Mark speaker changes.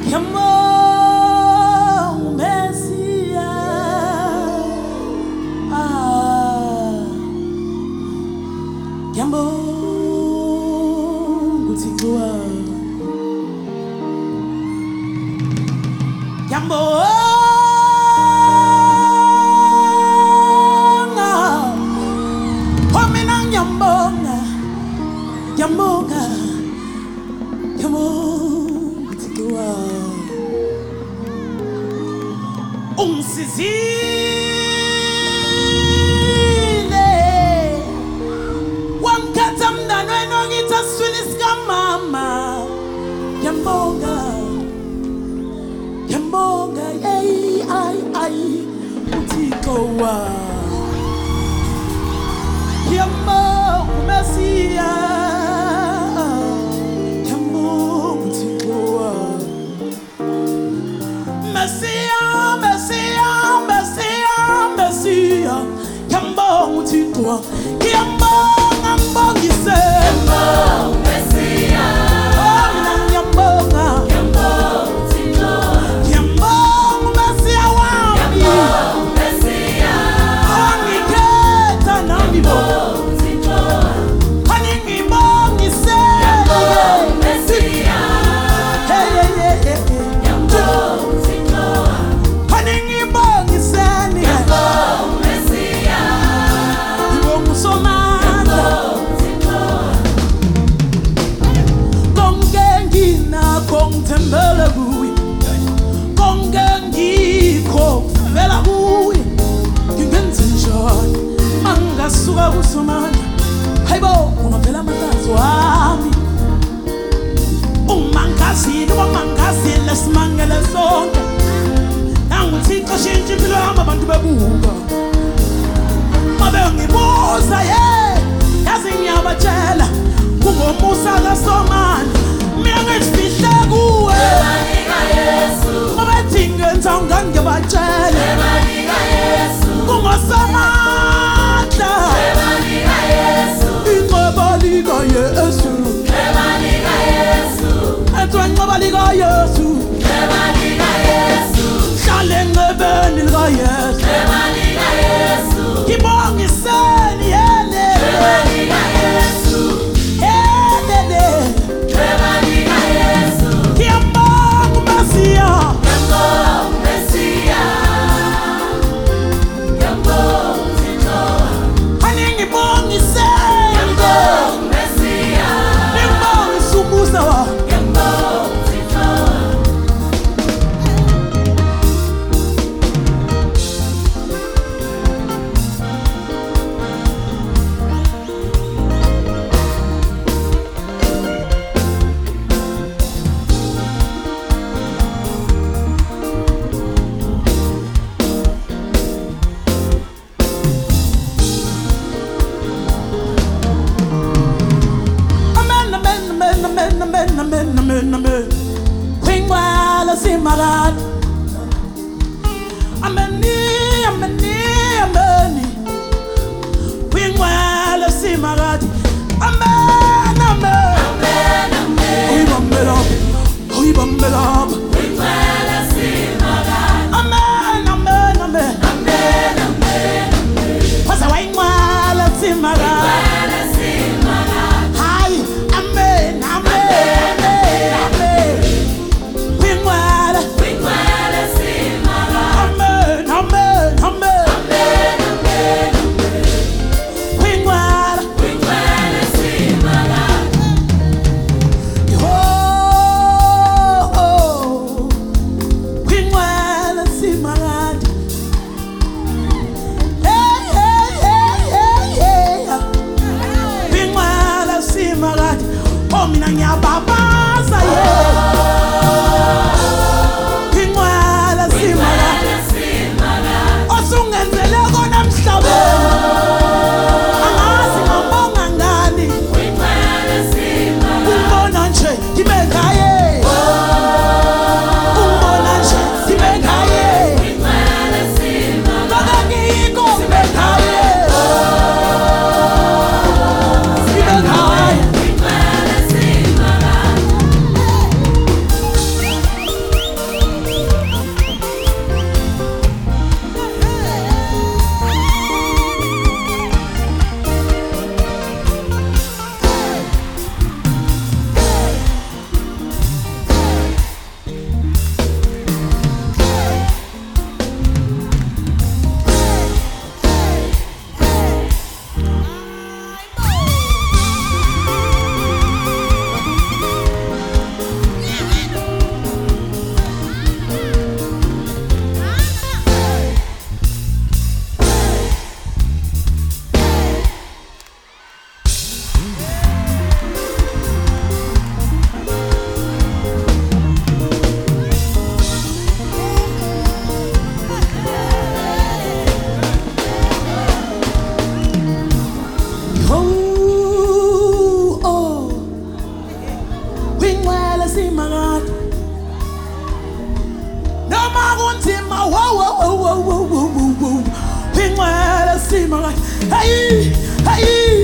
Speaker 1: Yambong Messia, Yambong Kutikua, Yambong Hominang Yambong Yambong Yambong Kutikua. Unsizile Wankata mdano enongita swiliska mama Yambonga Yambonga Yei ai Utikowa Yambonga Messia Yambonga Utikowa Messia Yambong Utikowa Yambong Ambong Yise Yambong Messia Yambong Utikowa Yambong Messia Yambong Messia Angiketa Namibo Utikowa Haningibong Yise Yambong Messia Yambong Utikowa Haningibong Yise Yambong Tembele bui, kongengi ko vela bui, kingenzinjoi, manga suga busumani, haibo unapela matazo ami, mangasi les mangele zonke, nangu tiko shinji bilo ama bantu bebuga, mabengi boza ye, yazinya bachela, kungo musa la somani. Miangesfihlakuwe Yesu Mabetinge nzangange bachele Yesu Kungosamandla Yesu Inqobalika Yesu Yesu Etwenqobalika Yesu Yesu Hlale ngebeni lika Yesu Yesu Kibongiseni yele Yesu Amen. Queen Wala Simarat. Ameni. Queen Wala Simarat. Amen. We bump it up. Queen Wala Simarat. Amen. What's a Queen Wala Simarat? Wingwele simangati Noma kunzima wow wow wow wow wow wow Wingwele simangati Hey hey